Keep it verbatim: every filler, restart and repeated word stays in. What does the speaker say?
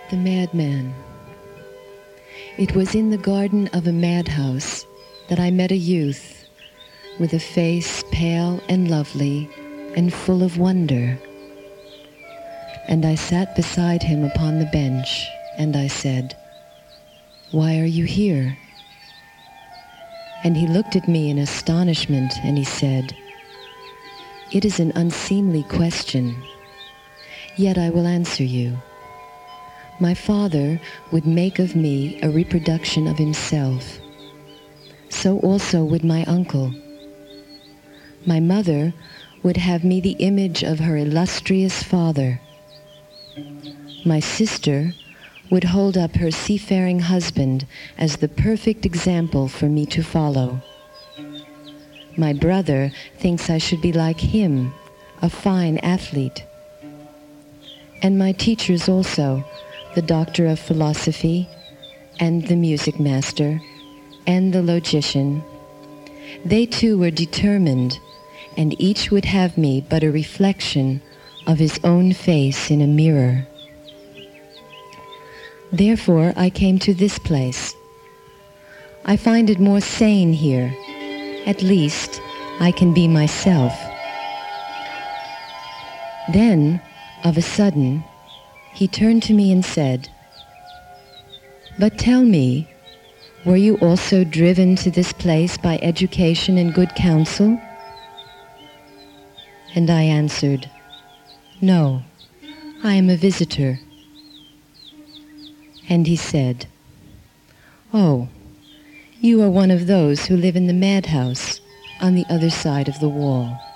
The madman. It was in the garden of a madhouse that I met a youth with a face pale and lovely and full of wonder. And I sat beside him upon the bench, and I said, "Why are you here?" And he looked at me in astonishment, and he said, "It is an unseemly question, yet I will answer you. My father would make of me a reproduction of himself. So also would my uncle. My mother would have me the image of her illustrious father. My sister would hold up her seafaring husband as the perfect example for me to follow. My brother thinks I should be like him, a fine athlete. And my teachers also, the doctor of philosophy, and the music master, and the logician, they too were determined, and each would have me but a reflection of his own face in a mirror. Therefore I came to this place. I find it more sane here. At least I can be myself." Then, of a sudden, he turned to me and said, "But tell me, were you also driven to this place by education and good counsel?" And I answered, "No, I am a visitor." And he said, "Oh, you are one of those who live in the madhouse on the other side of the wall."